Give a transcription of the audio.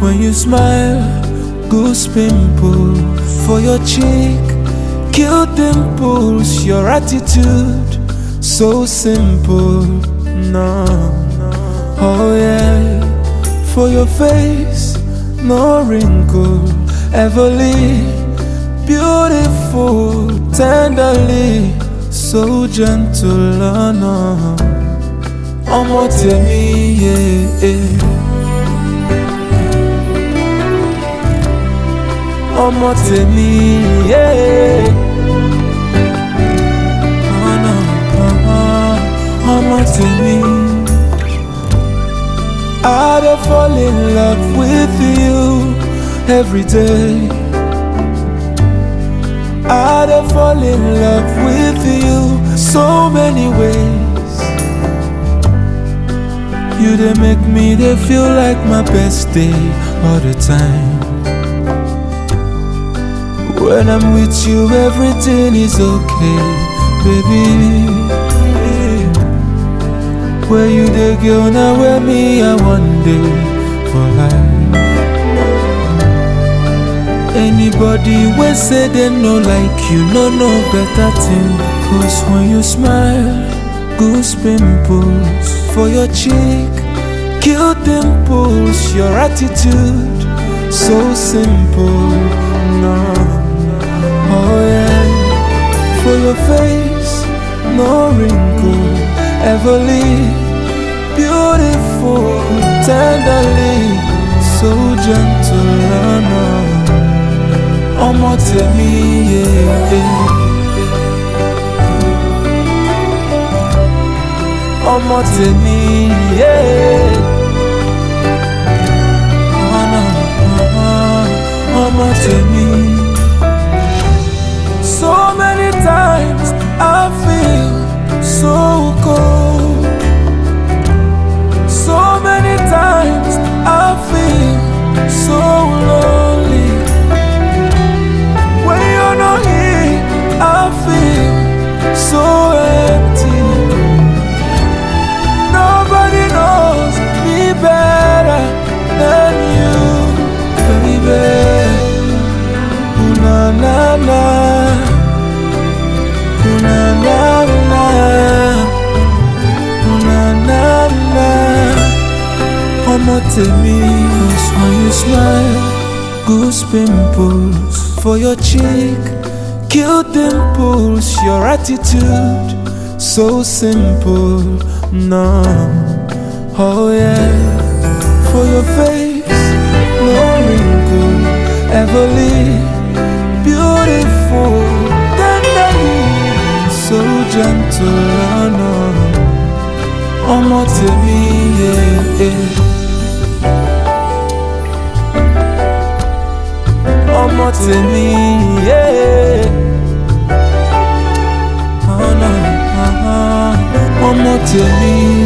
When you smile, goose pimples for your cheek, cute dimples, your attitude so simple. No, oh yeah, for your face, no wrinkle, everly beautiful, tenderly, so gentle. Oh no, Omo temi, yeah. Omo temi, yeah. Oh no, Omo temi. I dey fall in love with you every day. I dey fall in love with you so many ways. You dey make me dey feel like my best day all the time. When I'm with you, everything is okay, baby. Where you the girl, now where me I one day for life. Anybody when say they no like you, no better thing. Cause when you smile, goose pimples for your cheek, cute dimples, your attitude so simple. No. Oh yeah, for your face, no wrinkle, everly beautiful, tenderly, so gentle. Oh no, Omo temi, yeah. Omo temi, yeah. Oh no, Omo temi. So many times I feel so cold. So many times I feel so lonely. When you're not here, I feel so empty. Nobody knows me better than you, baby. Ooh, na na na. Na na na, na na na. Omo temi, cause when you smile, goose pimples for your cheek, cute dimples, your attitude so simple. No, oh yeah, for your face, no wrinkle, everly beautiful, so gentle. Oh no, Omo temi, yeah. Omo temi, yeah. Oh no, Omo temi.